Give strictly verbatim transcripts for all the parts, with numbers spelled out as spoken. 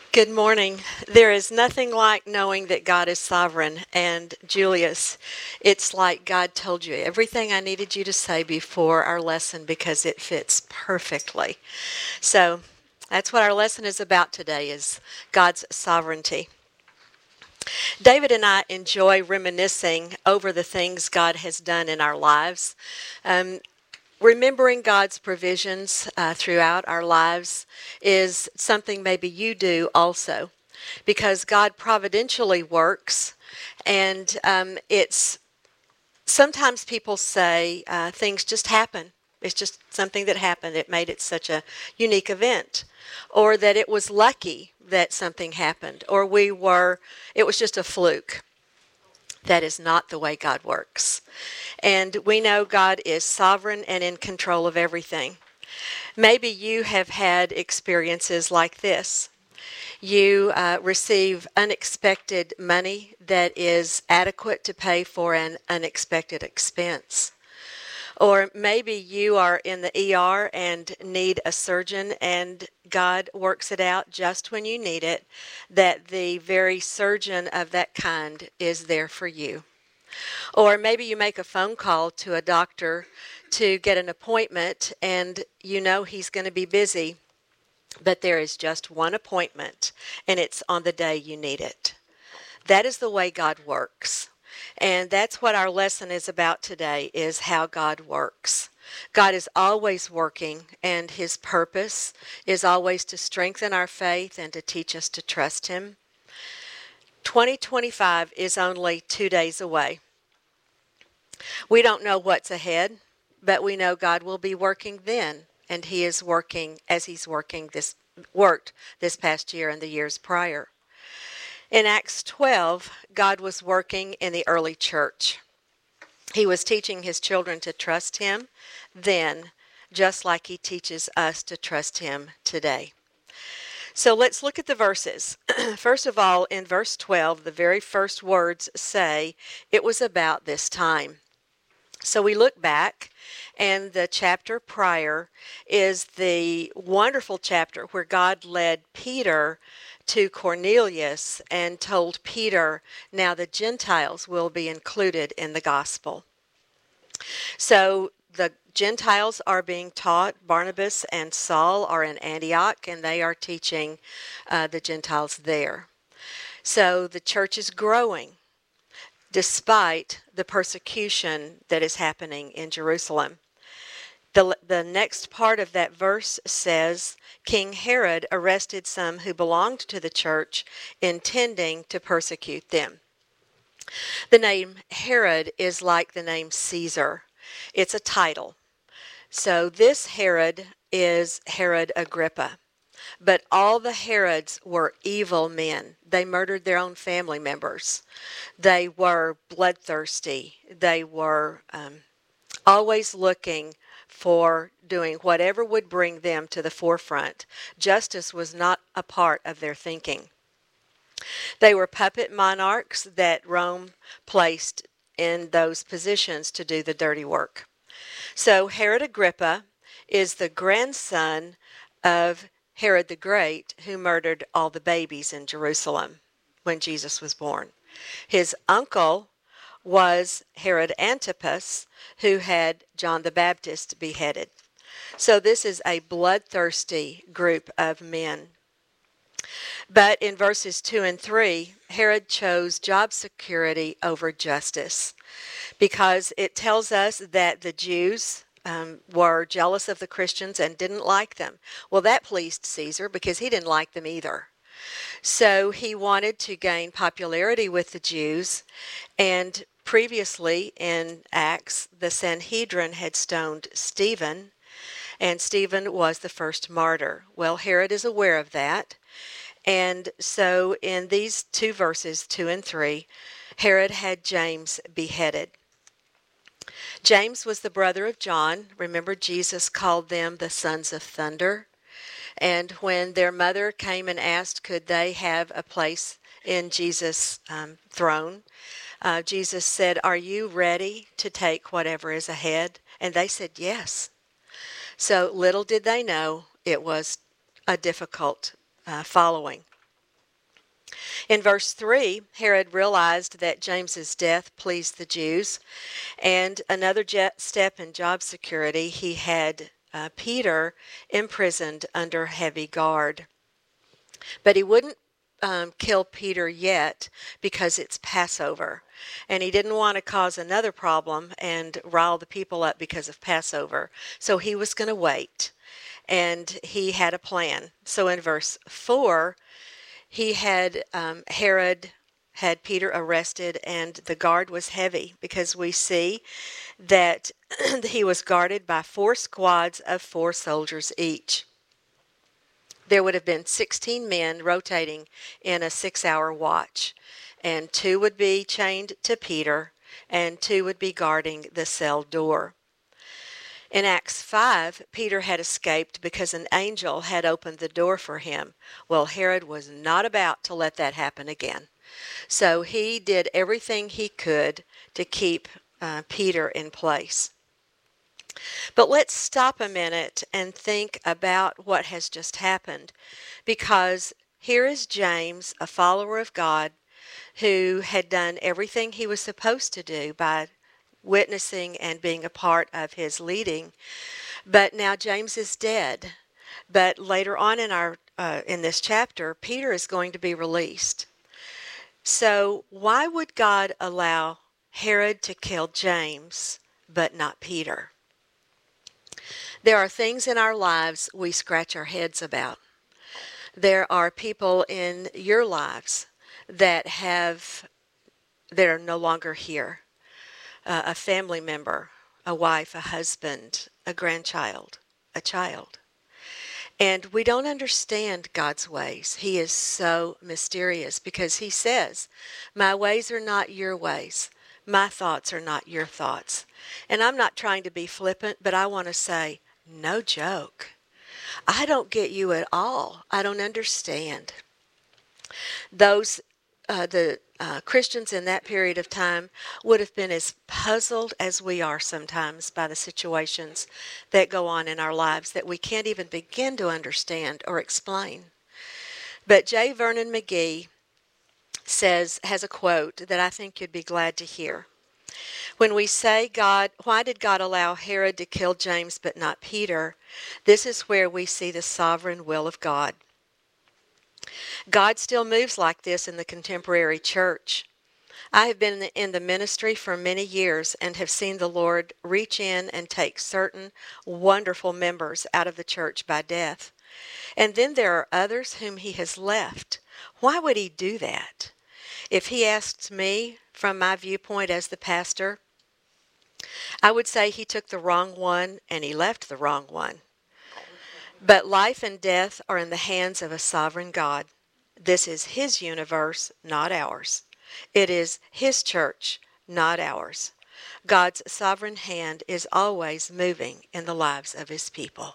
Good morning. There is nothing like knowing that God is sovereign. And Julius, it's like God told you everything I needed you to say before our lesson because it fits perfectly. So that's what our lesson is about today is God's sovereignty. David and I enjoy reminiscing over the things God has done in our lives. Um, Remembering God's provisions uh, throughout our lives is something maybe you do also, because God providentially works, and um, it's sometimes people say uh, things just happen. It's just something that happened. It made it such a unique event, or that it was lucky that something happened, or we were, it was just a fluke. That is not the way God works. And we know God is sovereign and in control of everything. Maybe you have had experiences like this. You uh, receive unexpected money that is adequate to pay for an unexpected expense. Or maybe you are in the E R and need a surgeon, and God works it out just when you need it, that the very surgeon of that kind is there for you. Or maybe you make a phone call to a doctor to get an appointment, and you know he's going to be busy, but there is just one appointment, and it's on the day you need it. That is the way God works. And that's what our lesson is about today, is how God works. God is always working, and his purpose is always to strengthen our faith and to teach us to trust him. twenty twenty-five is only two days away. We don't know what's ahead, but we know God will be working then, and he is working as he's working this worked this past year and the years prior. In Acts twelve, God was working in the early church. He was teaching his children to trust him then, just like he teaches us to trust him today. So let's look at the verses. First of all, in verse twelve, the very first words say, "It was about this time." So we look back, and the chapter prior is the wonderful chapter where God led Peter to Cornelius and told Peter, now the Gentiles will be included in the gospel. So the Gentiles are being taught. Barnabas and Saul are in Antioch, and they are teaching uh, the Gentiles there. So the church is growing despite the persecution that is happening in Jerusalem. The, the next part of that verse says, King Herod arrested some who belonged to the church, intending to persecute them. The name Herod is like the name Caesar. It's a title. So this Herod is Herod Agrippa. But all the Herods were evil men. They murdered their own family members. They were bloodthirsty. They were um, always looking for doing whatever would bring them to the forefront. Justice was not a part of their thinking. They were puppet monarchs that Rome placed in those positions to do the dirty work. So Herod Agrippa is the grandson of Herod the Great, who murdered all the babies in Jerusalem when Jesus was born. His uncle was Herod Antipas, who had John the Baptist beheaded. So this is a bloodthirsty group of men. But in verses two and three, Herod chose job security over justice, because it tells us that the Jews um, were jealous of the Christians and didn't like them. Well, that pleased Caesar because he didn't like them either. So he wanted to gain popularity with the Jews, and previously in Acts, the Sanhedrin had stoned Stephen, and Stephen was the first martyr. Well, Herod is aware of that, and so in these two verses, two and three, Herod had James beheaded. James was the brother of John. Remember, Jesus called them the sons of thunder. And when their mother came and asked, could they have a place in Jesus' um, throne, uh, Jesus said, are you ready to take whatever is ahead? And they said, yes. So little did they know it was a difficult uh, following. In verse three, Herod realized that James's death pleased the Jews, and another je- step in job security, he had uh, Peter imprisoned under heavy guard. But he wouldn't um, kill Peter yet because it's Passover. And he didn't want to cause another problem and rile the people up because of Passover. So he was going to wait. And he had a plan. So in verse four, he had um, Herod had Peter arrested, and the guard was heavy because we see that he was guarded by four squads of four soldiers each. There would have been sixteen men rotating in a six-hour watch, and two would be chained to Peter, and two would be guarding the cell door. In Acts five, Peter had escaped because an angel had opened the door for him. Well, Herod was not about to let that happen again. So he did everything he could to keep uh, Peter in place. But let's stop a minute and think about what has just happened, because here is James, a follower of God, who had done everything he was supposed to do by witnessing and being a part of his leading. But now James is dead. But later on in our uh, in this chapter, Peter is going to be released. So why would God allow Herod to kill James, but not Peter? There are things in our lives we scratch our heads about. There are people in your lives that have that are no longer here. Uh, a family member, a wife, a husband, a grandchild, a child. And we don't understand God's ways. He is so mysterious because he says, my ways are not your ways. My thoughts are not your thoughts. And I'm not trying to be flippant, but I want to say, no joke. I don't get you at all. I don't understand. Those, uh, the uh, Christians in that period of time would have been as puzzled as we are sometimes by the situations that go on in our lives that we can't even begin to understand or explain. But J. Vernon McGee says, has a quote that I think you'd be glad to hear. When we say, God, why did God allow Herod to kill James but not Peter? This is where we see the sovereign will of God. God still moves like this in the contemporary church. I have been in the ministry for many years and have seen the Lord reach in and take certain wonderful members out of the church by death. And then there are others whom he has left. Why would he do that? If he asked me, from my viewpoint as the pastor, I would say he took the wrong one and he left the wrong one. But life and death are in the hands of a sovereign God. This is his universe, not ours. It is his church, not ours. God's sovereign hand is always moving in the lives of his people.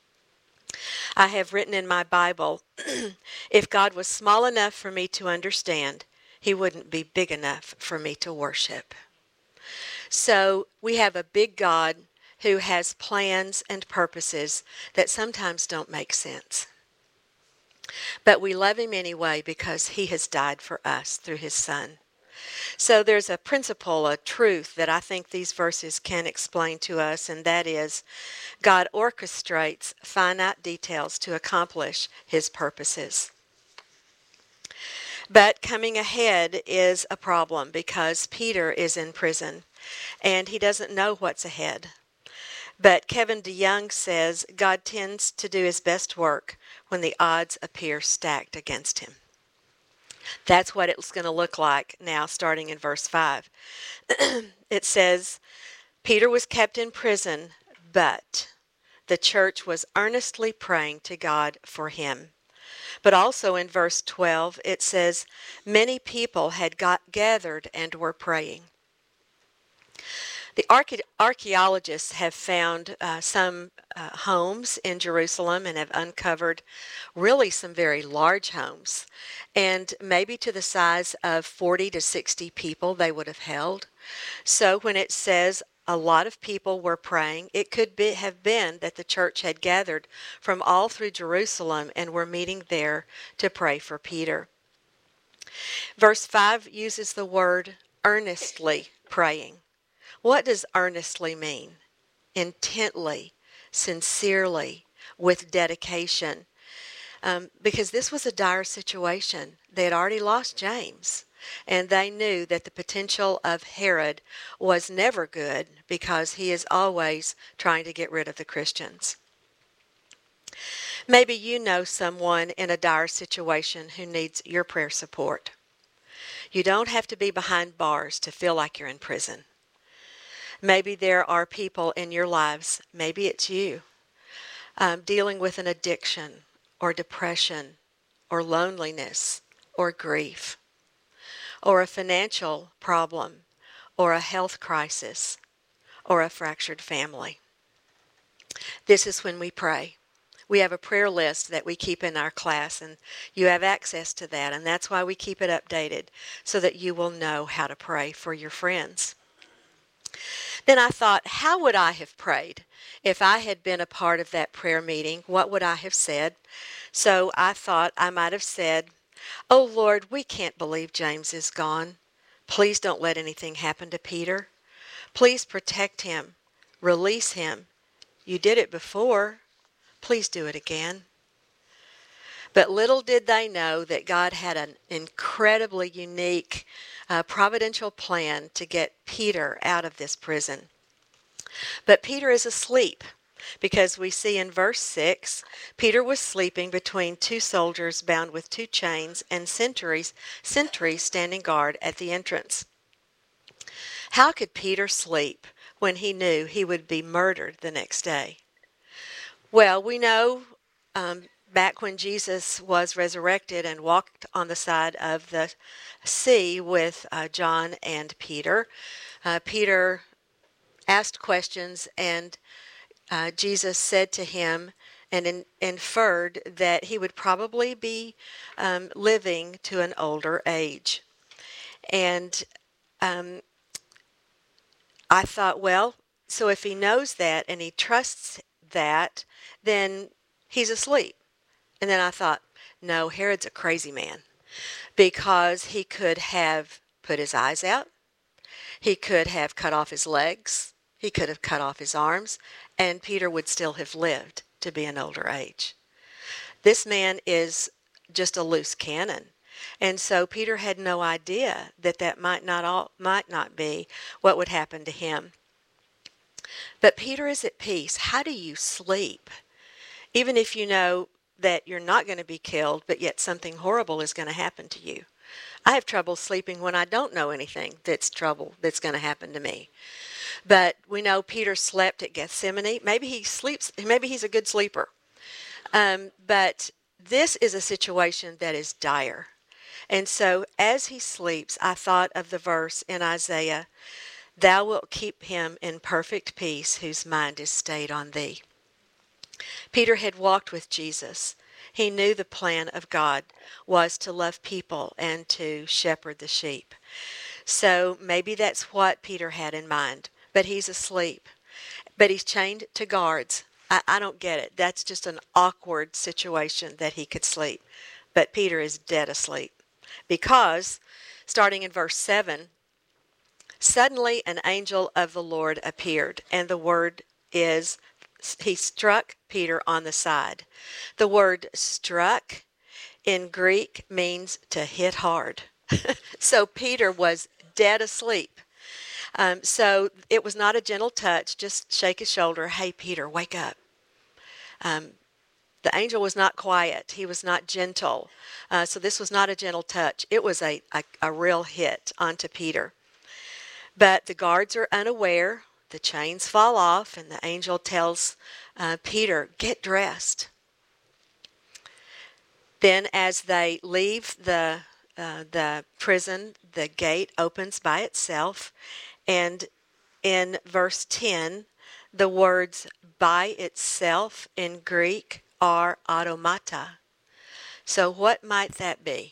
I have written in my Bible, if God was small enough for me to understand, he wouldn't be big enough for me to worship. So we have a big God who has plans and purposes that sometimes don't make sense. But we love him anyway because he has died for us through his Son. So there's a principle, a truth that I think these verses can explain to us, and that is God orchestrates finite details to accomplish his purposes. But coming ahead is a problem because Peter is in prison and he doesn't know what's ahead. But Kevin DeYoung says God tends to do his best work when the odds appear stacked against him. That's what it's going to look like now, starting in verse five. It says, Peter was kept in prison, but the church was earnestly praying to God for him. But also in verse twelve, it says, many people had got gathered and were praying. The archae- archaeologists have found uh, some uh, homes in Jerusalem and have uncovered really some very large homes, and maybe to the size of forty to sixty people they would have held. So when it says a lot of people were praying, it could be, have been that the church had gathered from all through Jerusalem and were meeting there to pray for Peter. Verse five uses the word earnestly praying. What does earnestly mean? Intently, sincerely, with dedication. Um, because this was a dire situation. They had already lost James, and they knew that the potential of Herod was never good because he is always trying to get rid of the Christians. Maybe you know someone in a dire situation who needs your prayer support. You don't have to be behind bars to feel like you're in prison. Maybe there are people in your lives, maybe it's you, um, dealing with an addiction or depression or loneliness or grief or a financial problem or a health crisis or a fractured family. This is when we pray. We have a prayer list that we keep in our class, and you have access to that, and that's why we keep it updated, so that you will know how to pray for your friends. Then I thought, how would I have prayed? If I had been a part of that prayer meeting, what would I have said? So I thought I might have said, "Oh Lord, we can't believe James is gone. Please don't let anything happen to Peter. Please protect him. Release him. You did it before. Please do it again." But little did they know that God had an incredibly unique uh, providential plan to get Peter out of this prison. But Peter is asleep, because we see in verse six, Peter was sleeping between two soldiers bound with two chains and sentries, sentries standing guard at the entrance. How could Peter sleep when he knew he would be murdered the next day? Well, we know um, back when Jesus was resurrected and walked on the side of the sea with uh, John and Peter, uh, Peter asked questions, and uh, Jesus said to him and in, inferred that he would probably be um, living to an older age. And um, I thought, well, so if he knows that and he trusts that, then he's asleep. And then I thought, no, Herod's a crazy man, because he could have put his eyes out. He could have cut off his legs. He could have cut off his arms, and Peter would still have lived to be an older age. This man is just a loose cannon. And so Peter had no idea that that might not all, might not be what would happen to him. But Peter is at peace. How do you sleep? Even if you know that you're not going to be killed, but yet something horrible is going to happen to you. I have trouble sleeping when I don't know anything that's trouble that's going to happen to me. But we know Peter slept at Gethsemane. Maybe he sleeps, maybe he's a good sleeper. Um, but this is a situation that is dire. And so as he sleeps, I thought of the verse in Isaiah, "Thou wilt keep him in perfect peace whose mind is stayed on thee." Peter had walked with Jesus. He knew the plan of God was to love people and to shepherd the sheep. So maybe that's what Peter had in mind. But he's asleep. But he's chained to guards. I, I don't get it. That's just an awkward situation that he could sleep. But Peter is dead asleep. Because, starting in verse seven, suddenly an angel of the Lord appeared, and the word is, he struck Peter on the side. The word struck in Greek means to hit hard. So Peter was dead asleep. Um, so it was not a gentle touch, just shake his shoulder, "Hey, Peter, wake up." Um, the angel was not quiet. He was not gentle. Uh, so this was not a gentle touch. It was a, a, a real hit onto Peter. But the guards are unaware. The chains fall off, and the angel tells uh, Peter, "Get dressed." Then as they leave the, uh, the prison, the gate opens by itself. And in verse ten, the words "by itself" in Greek are automata. So what might that be?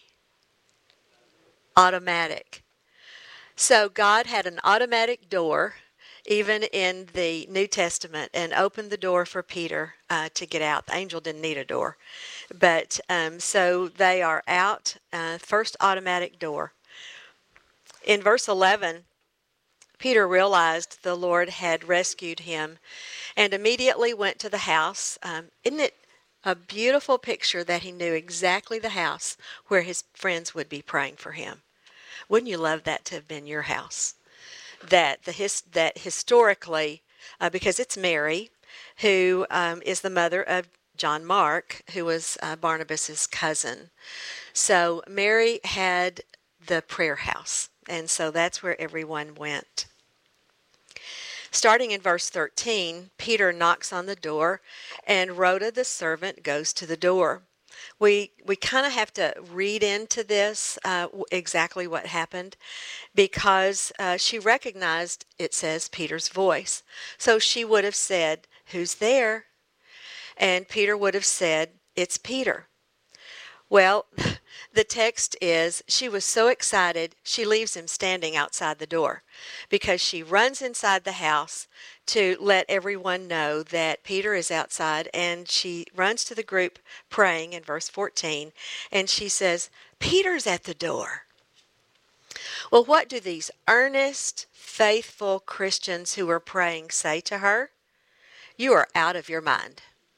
Automatic. So God had an automatic door. even in the New Testament, and opened the door for Peter uh, to get out. The angel didn't need a door. But um, so they are out, uh, first automatic door. In verse eleven, Peter realized the Lord had rescued him and immediately went to the house. Um, isn't it a beautiful picture that he knew exactly the house where his friends would be praying for him? Wouldn't you love that to have been your house? That the his, that historically, uh, because it's Mary, who um, is the mother of John Mark, who was uh, Barnabas's cousin. So Mary had the prayer house, and so that's where everyone went. Starting in verse thirteen, Peter knocks on the door, and Rhoda, the servant, goes to the door. We we kind of have to read into this uh, exactly what happened, because uh, she recognized, it says, Peter's voice. So she would have said, "Who's there?" And Peter would have said, "It's Peter." Well, the text is, she was so excited, she leaves him standing outside the door, because she runs inside the house to let everyone know that Peter is outside, and she runs to the group praying in verse fourteen, and she says, "Peter's at the door." Well, what do these earnest, faithful Christians who are praying say to her? "You are out of your mind."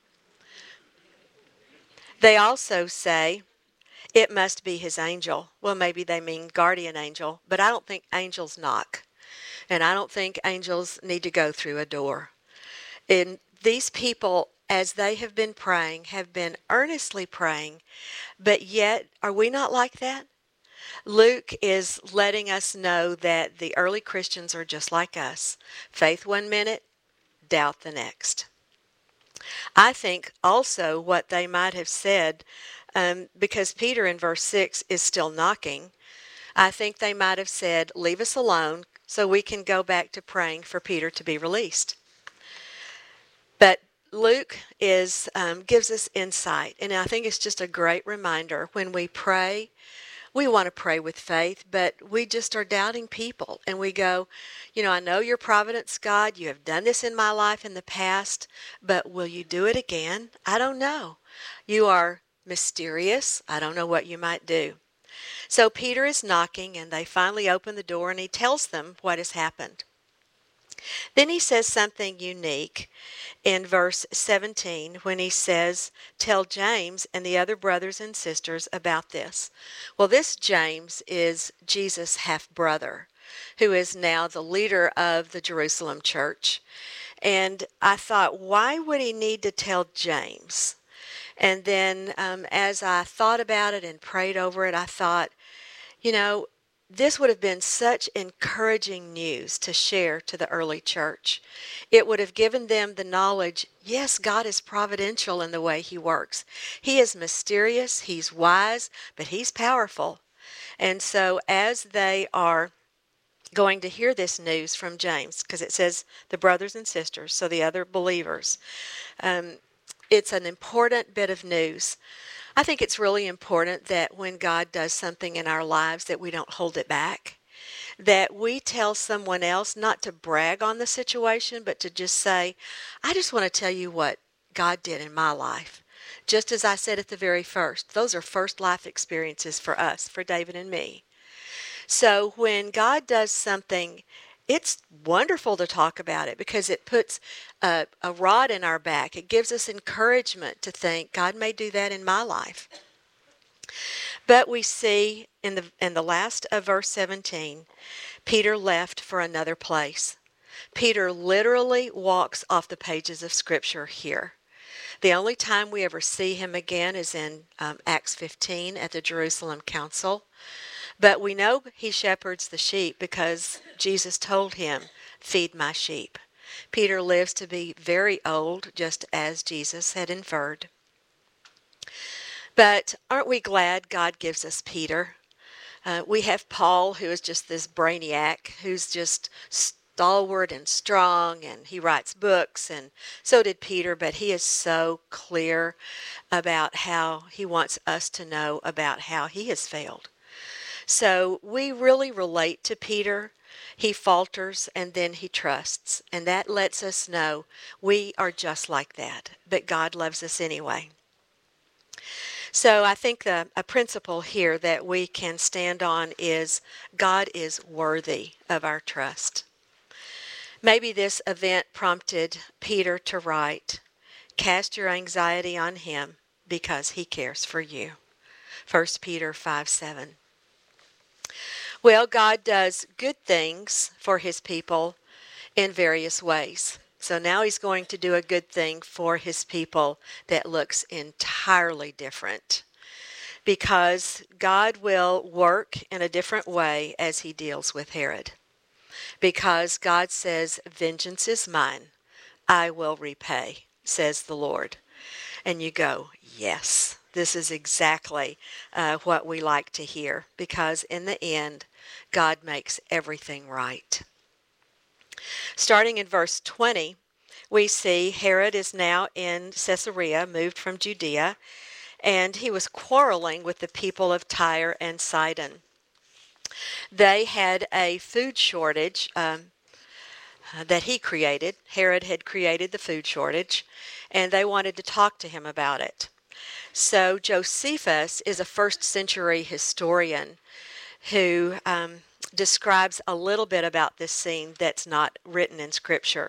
They also say, "It must be his angel." Well, maybe they mean guardian angel, but I don't think angels knock. And I don't think angels need to go through a door. And these people, as they have been praying, have been earnestly praying, but yet, are we not like that? Luke is letting us know that the early Christians are just like us. Faith one minute, doubt the next. I think also what they might have said, um, because Peter in verse six is still knocking, I think they might have said, "Leave us alone so we can go back to praying for Peter to be released." But Luke is um, gives us insight, and I think it's just a great reminder. When we pray, we want to pray with faith, but we just are doubting people, and we go, "You know, I know you're Providence God. You have done this in my life in the past, but will you do it again? I don't know. You are mysterious. I don't know what you might do." So Peter is knocking, and they finally open the door, and he tells them what has happened. Then he says something unique in verse seventeen when he says, "Tell James and the other brothers and sisters about this." Well, this James is Jesus' half-brother, who is now the leader of the Jerusalem church. And I thought, why would he need to tell James? And then um, as I thought about it and prayed over it, I thought, you know, this would have been such encouraging news to share to the early church. It would have given them the knowledge, yes, God is providential in the way he works. He is mysterious, he's wise, but he's powerful. And so as they are going to hear this news from James, because it says the brothers and sisters, so the other believers, um, it's an important bit of news. I think it's really important that when God does something in our lives that we don't hold it back, that we tell someone else, not to brag on the situation, but to just say, "I just want to tell you what God did in my life." Just as I said at the very first, those are first life experiences for us, for David and me. So when God does something, it's wonderful to talk about it, because it puts a, a rod in our back. It gives us encouragement to think, God may do that in my life. But we see in the in the last of verse seventeen, Peter left for another place. Peter literally walks off the pages of Scripture here. The only time we ever see him again is in um, Acts fifteen at the Jerusalem Council. But we know he shepherds the sheep because Jesus told him, "Feed my sheep." Peter lives to be very old, just as Jesus had inferred. But aren't we glad God gives us Peter? Uh, we have Paul, who is just this brainiac, who's just stalwart and strong, and he writes books, and so did Peter, but he is so clear about how he wants us to know about how he has failed. So we really relate to Peter, He falters and then he trusts. And that lets us know we are just like that, but God loves us anyway. So I think the, a principle here that we can stand on is God is worthy of our trust. Maybe this event prompted Peter to write, "Cast your anxiety on him because he cares for you." First Peter five seven. Well, God does good things for his people in various ways. So now he's going to do a good thing for his people that looks entirely different, because God will work in a different way as he deals with Herod. Because God says, "Vengeance is mine, I will repay," says the Lord. And you go, yes, this is exactly uh, what we like to hear, because in the end, God makes everything right. Starting in verse twenty, we see Herod is now in Caesarea, moved from Judea, and he was quarreling with the people of Tyre and Sidon. They had a food shortage um, that he created. Herod had created the food shortage, and they wanted to talk to him about it. So Josephus is a first century historian who um, describes a little bit about this scene that's not written in Scripture.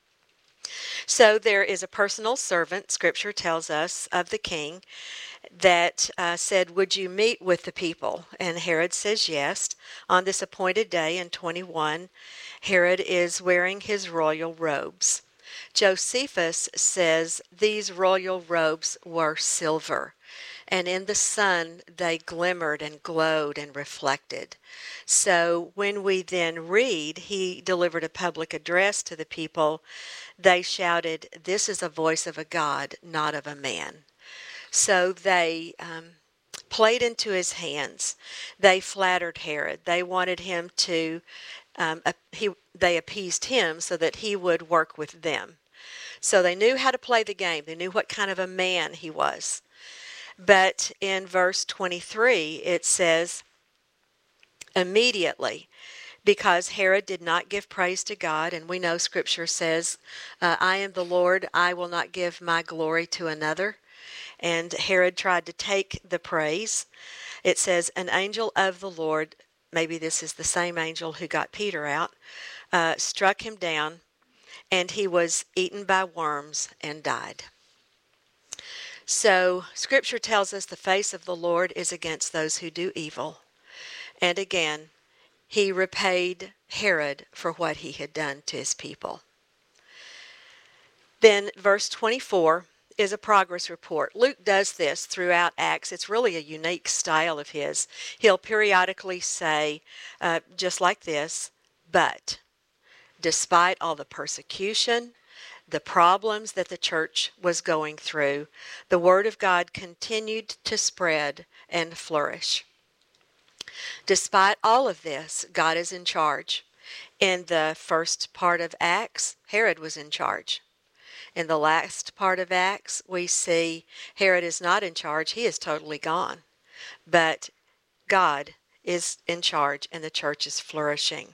So there is a personal servant, Scripture tells us, of the king that uh, said, "Would you meet with the people?" And Herod says yes. On this appointed day in twenty-one, Herod is wearing his royal robes. Josephus says these royal robes were silver, and in the sun they glimmered and glowed and reflected. So when we then read, he delivered a public address to the people, they shouted, "This is a voice of a God, not of a man." So they um, played into his hands. They flattered Herod. They wanted him to, um, he, they appeased him so that he would work with them. So they knew how to play the game. They knew what kind of a man he was. But in verse twenty-three, it says, immediately, because Herod did not give praise to God, and we know Scripture says, uh, "I am the Lord, I will not give my glory to another." And Herod tried to take the praise. It says, an angel of the Lord, maybe this is the same angel who got Peter out, uh, struck him down, and he was eaten by worms and died. So Scripture tells us the face of the Lord is against those who do evil. And again, he repaid Herod for what he had done to his people. Then verse twenty-four is a progress report. Luke does this throughout Acts. It's really a unique style of his. He'll periodically say, uh, just like this, "But despite all the persecution, the problems that the church was going through, the word of God continued to spread and flourish." Despite all of this, God is in charge. In the first part of Acts, Herod was in charge. In the last part of Acts, we see Herod is not in charge. He is totally gone. But God is in charge, and the church is flourishing.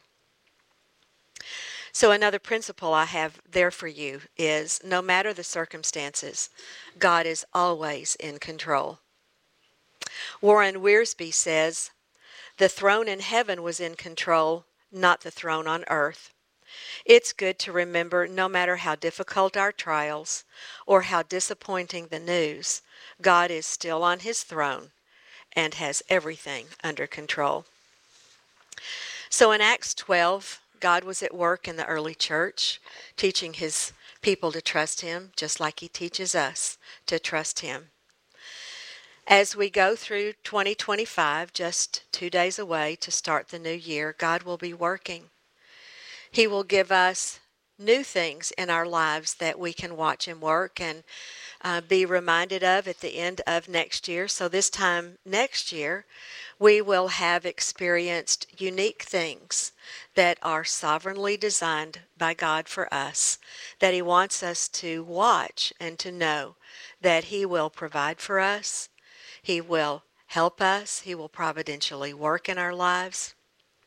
So another principle I have there for you is, no matter the circumstances, God is always in control. Warren Wiersbe says, "The throne in heaven was in control, not the throne on earth." It's good to remember, no matter how difficult our trials or how disappointing the news, God is still on his throne and has everything under control. So in Acts twelve, God was at work in the early church, teaching his people to trust him, just like he teaches us to trust him. As we go through twenty twenty-five, just two days away to start the new year, God will be working. He will give us new things in our lives that we can watch him work and uh, be reminded of at the end of next year. So this time next year, we will have experienced unique things that are sovereignly designed by God for us, that he wants us to watch and to know that he will provide for us, he will help us, he will providentially work in our lives.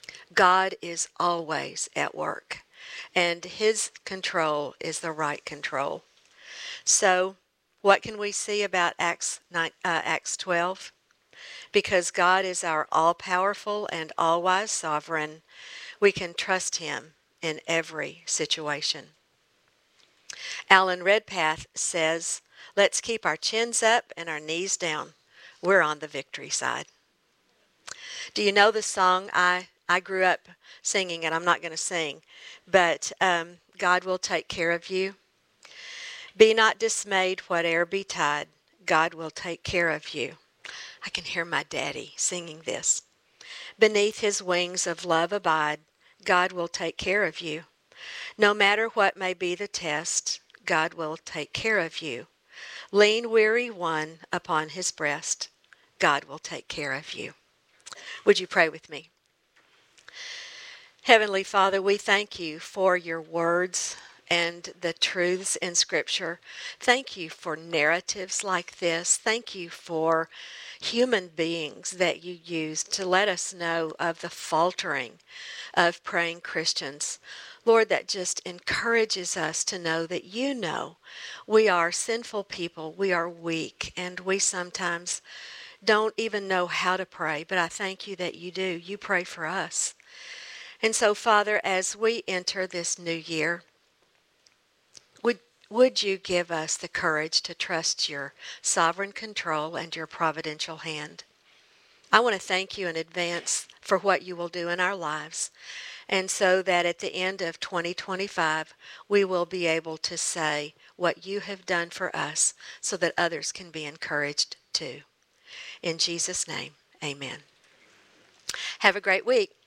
God is always at work, and his control is the right control. So, what can we see about Acts nine, uh, Acts twelve? Because God is our all-powerful and all-wise sovereign, we can trust him in every situation. Alan Redpath says, let's keep our chins up and our knees down. We're on the victory side. Do you know the song? I, I grew up singing it. I'm not going to sing, but um, God will take care of you. Be not dismayed, whate'er betide. God will take care of you. I can hear my daddy singing this. Beneath his wings of love abide. God will take care of you. No matter what may be the test, God will take care of you. Lean, weary one upon his breast. God will take care of you. Would you pray with me? Heavenly Father, we thank you for your words and the truths in Scripture. Thank you for narratives like this. Thank you for human beings that you used to let us know of the faltering of praying Christians. Lord, that just encourages us to know that you know we are sinful people, we are weak, and we sometimes don't even know how to pray, but I thank you that you do. You pray for us. And so, Father, as we enter this new year, would would you give us the courage to trust your sovereign control and your providential hand? I want to thank you in advance for what you will do in our lives, and so that at the end of twenty twenty-five, we will be able to say what you have done for us so that others can be encouraged too. In Jesus' name, amen. Have a great week.